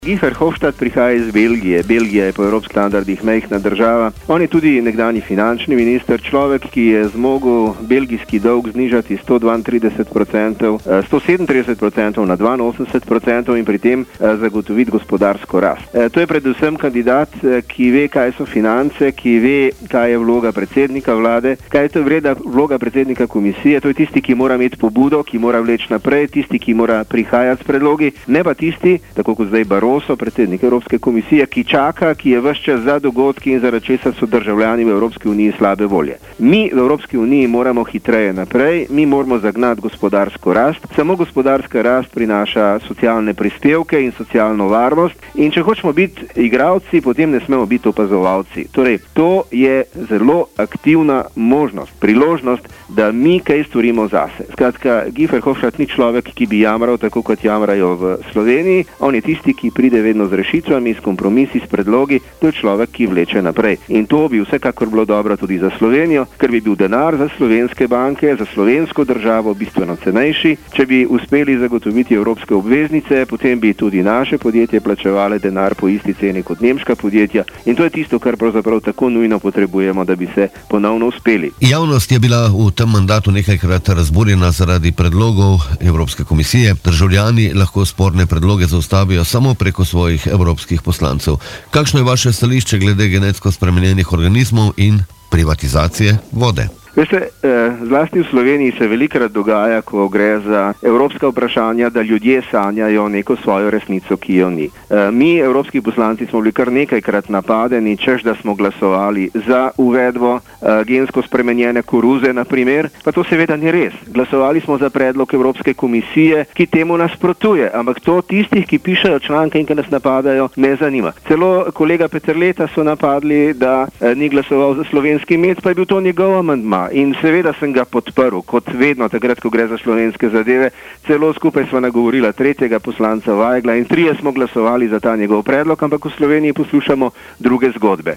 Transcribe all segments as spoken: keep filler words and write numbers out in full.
Guy Verhofstadt prihaja iz Belgije. Belgija je po evropskih standardih majhna država. On je tudi nekdanji finančni minister, človek, ki je zmogel belgijski dolg znižati sto dvaintrideset procentov, sto sedemintrideset procentov na dvainosemdeset procentov in pri tem zagotoviti gospodarsko rast. To je predvsem kandidat, ki ve, kaj so finance, ki ve, kaj je vloga predsednika vlade, kaj je to vreda vloga predsednika komisije. To je tisti, ki mora imeti pobudo, ki mora vleči naprej, tisti, ki mora prihajati s predlogi, ne pa tisti, tako kot zdaj Barroso, predsednik Evropske komisije, ki čaka, ki je ves čas za dogodki in zaradi česar so državljani v Evropski uniji slabe volje. Mi v Evropski uniji moramo hitreje naprej, mi moramo zagnati gospodarsko rast. Samo gospodarska rast prinaša socialne prispevke in socialno varnost in če hočemo biti igralci, potem ne smemo biti opazovalci. Torej, to je zelo aktivna možnost, priložnost, da mi kaj storimo zase. Skratka, Guy Verhofstadt ni človek, ki bi jamral tako, kot jamrajo v Sloveniji. On je tisti, ki pride vedno z rešitvami, s kompromisi, s predlogi. To je človek, ki vleče naprej. In to bi vsekakor bilo dobro tudi za Slovenijo, ker bi bil denar za slovenske banke, za slovensko državo bistveno cenejši. Če bi uspeli zagotoviti evropske obveznice, potem bi tudi naše podjetje plačevale denar po isti ceni kot nemška podjetja. In to je tisto, kar pravzaprav tako nujno potrebujemo, da bi se ponovno uspeli. Javnost je bila v tem mandatu nekajkrat razburjena zaradi predlogov Evropske komisije. Državljani lahko sporne predloge zaustavijo samo preko svojih evropskih poslancev. Kakšno je vaše stališče glede genetsko spremenjenih organizmov in privatizacije vode? Veste, zlasti v Sloveniji se velikokrat dogaja, ko gre za evropska vprašanja, da ljudje sanjajo neko svojo resnico, ki jo ni. Mi, evropski poslanci, smo bili kar nekajkrat napadeni, češ da smo glasovali za uvedbo gensko spremenjene koruze, na primer, pa to seveda ni res. Glasovali smo za predlog Evropske komisije, ki temu nasprotuje, ampak to tistih, ki pišejo članke in ki nas napadajo, ne zanima. Celo kolega Peterleta so napadli, da ni glasoval za slovenski med, pa je bil to njegov amandma. In seveda sem ga podprl, kot vedno, takrat, ko gre za slovenske zadeve. Celo skupaj sva nagovorila tretjega poslanca Vajgla in trije smo glasovali za ta njegov predlog, ampak v Sloveniji poslušamo druge zgodbe.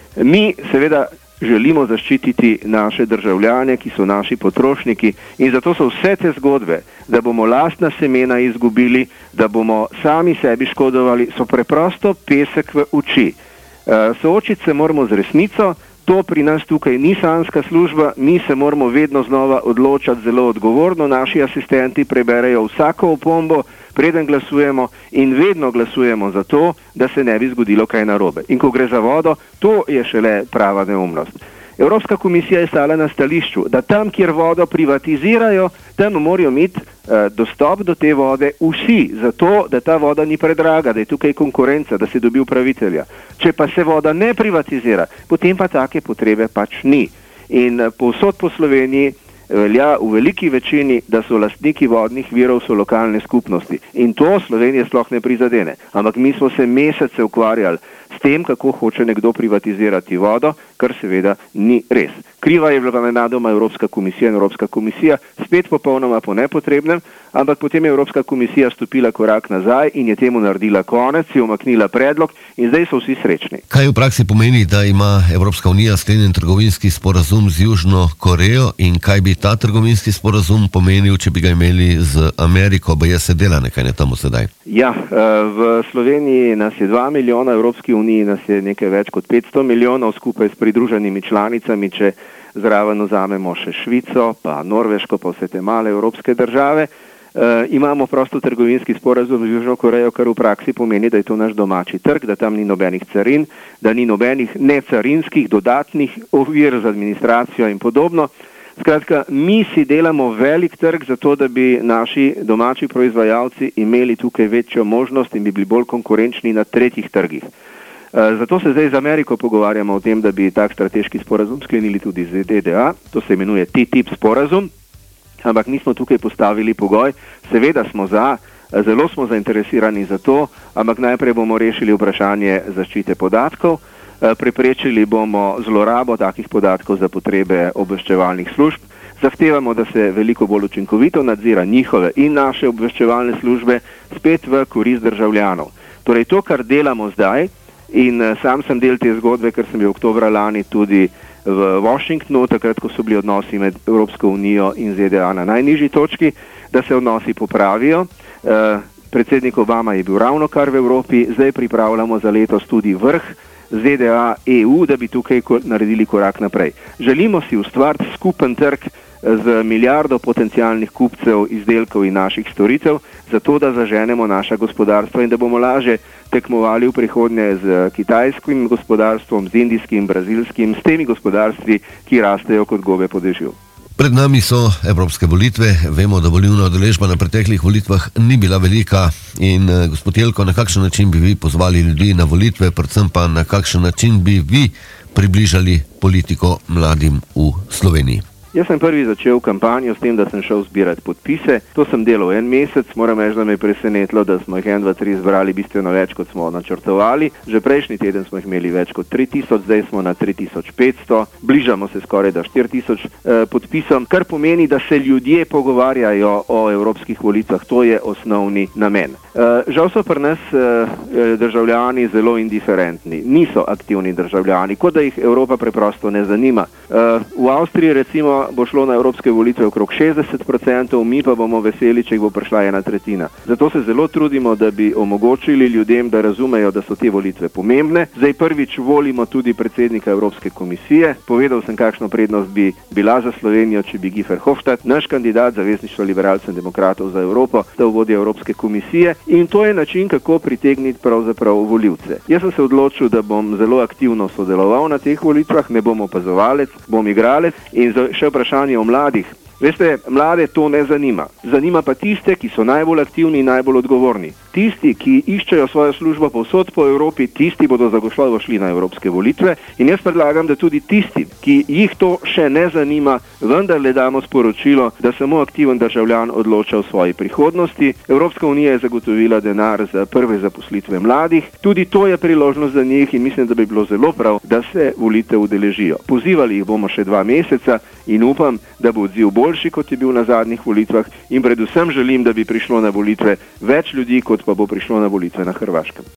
Mi seveda želimo zaščititi naše državljane, ki so naši potrošniki, in zato so vse te zgodbe, da bomo lastna semena izgubili, da bomo sami sebi škodovali, so preprosto pesek v oči. Soočiti se moramo z resnico. To pri nas tukaj ni sanska služba, mi se moramo vedno znova odločati zelo odgovorno, naši asistenti preberejo vsako opombo, preden glasujemo in vedno glasujemo za to, da se ne bi zgodilo kaj narobe. In ko gre za vodo, to je šele prava neumnost. Evropska komisija je stala na stališču, da tam, kjer vodo privatizirajo, tam morajo imeti eh, dostop do te vode vsi, zato da ta voda ni predraga, da je tukaj konkurenca, da se dobi upravitelja. Če pa se voda ne privatizira, potem pa take potrebe pač ni. In eh, povsod po Sloveniji velja v veliki večini, da so lastniki vodnih virov so lokalne skupnosti. In to Slovenije sploh ne prizadene. Ampak mi smo se mesece ukvarjali s tem, kako hoče nekdo privatizirati vodo, kar seveda ni res. Kriva je bila nenadoma Evropska komisija in Evropska komisija spet popolnoma po nepotrebnem, ampak potem je Evropska komisija stopila korak nazaj in je temu naredila konec, je umaknila predlog in zdaj so vsi srečni. Kaj v praksi pomeni, da ima Evropska unija sklenjen trgovinski sporazum z Južno Korejo in kaj bi ta trgovinski sporazum pomenil, če bi ga imeli z Ameriko, ba je se dela nekaj ne tamo sedaj? Ja, v Sloveniji nas je dva milijona, v Evropski uniji nas je nekaj več kot petsto milijonov, skupaj s pridruženimi članicami, če zraven vzamemo še Švico, pa Norveško, pa vse te male evropske države. E, imamo prostotrgovinski sporazum z Južno Korejo, kar v praksi pomeni, da je to naš domači trg, da tam ni nobenih carin, da ni nobenih necarinskih dodatnih ovir za administracijo in podobno. Skratka, mi si delamo velik trg zato, da bi naši domači proizvajalci imeli tukaj večjo možnost in bi bili bolj konkurenčni na tretjih trgih. Zato se zdaj z Ameriko pogovarjamo o tem, da bi tak strateški sporazum sklenili tudi z Z D A, to se imenuje T T I P sporazum, ampak mi smo tukaj postavili pogoj, seveda smo za, zelo smo zainteresirani za to, ampak najprej bomo rešili vprašanje zaščite podatkov, preprečili bomo zlorabo takih podatkov za potrebe obveščevalnih služb, zahtevamo, da se veliko bolj učinkovito nadzira njihove in naše obveščevalne službe spet v korist državljanov. Torej to, kar delamo zdaj, in sam sem del te zgodbe, ker sem bil oktobra lani tudi v Washingtonu, takrat, ko so bili odnosi med Evropsko unijo in Z D A na najnižji točki, da se odnosi popravijo. predsednik Obama je bil ravno kar v Evropi, zdaj pripravljamo za letos tudi vrh Z D A E U, da bi tukaj naredili korak naprej. Želimo si ustvariti skupen trg z milijardo potencialnih kupcev izdelkov in naših storitev, zato da zaženemo naša gospodarstva in da bomo laže tekmovali v prihodnje z kitajskim gospodarstvom, z indijskim, brazilskim, s temi gospodarstvi, ki rastejo kot gobe po dežju. Pred nami so evropske volitve. Vemo, da volilna udeležba na preteklih volitvah ni bila velika. In gospod Jelko, na kakšen način bi vi pozvali ljudi na volitve, predvsem pa na kakšen način bi vi približali politiko mladim v Sloveniji? Jaz sem prvi začel kampanjo s tem, da sem šel zbirati podpise. To sem delal en mesec, moram reči, da me je presenetilo, da smo jih en, dva, tri zbrali bistveno več, kot smo načrtovali. Že prejšnji teden smo jih imeli več kot tri tisoč, zdaj smo na tri tisoč petsto, bližamo se skoraj da štiri tisoč eh, podpisom, kar pomeni, da se ljudje pogovarjajo o evropskih volitvah. To je osnovni namen. Eh, žal so pri nas eh, državljani zelo indiferentni, niso aktivni državljani, kot da jih Evropa preprosto ne zanima. Eh, v Avstriji recimo bo šlo na evropske volitve okrog šestdeset procentov, mi pa bomo veseli, če jih bo prišla ena tretjina. Zato se zelo trudimo, da bi omogočili ljudem, da razumejo, da so te volitve pomembne. Zdaj prvič volimo tudi predsednika Evropske komisije. Povedal sem, kakšno prednost bi bila za Slovenijo, če bi Guy Verhofstadt, naš kandidat Zavezništva liberalcev in demokratov za Evropo, da vodi Evropske komisije. In to je način, kako pritegniti pravzaprav volivce. Jaz sem se odločil, da bom zelo aktivno sodeloval na teh volitvah, ne bom opazovalec, bom igralec. In še vprašanje o mladih. Veste, mlade to ne zanima. Zanima pa tiste, ki so najbolj aktivni in najbolj odgovorni. Tisti, ki iščejo svojo službo povsod po Evropi, tisti bodo zagotovo šli na evropske volitve. In jaz predlagam, da tudi tisti, ki jih to še ne zanima, vendar le damo sporočilo, da samo aktiven državljan odloča o svoji prihodnosti. Evropska unija je zagotovila denar za prve zaposlitve mladih. Tudi to je priložnost za njih in mislim, da bi bilo zelo prav, da se volitev udeležijo. Pozivali jih bomo še dva meseca in upam, da bo odziv boljši, kot je bil na zadnjih volitvah, in predvsem želim, da bi prišlo na volitve več ljudi, kot pa bo prišlo na volitve na Hrvaškem.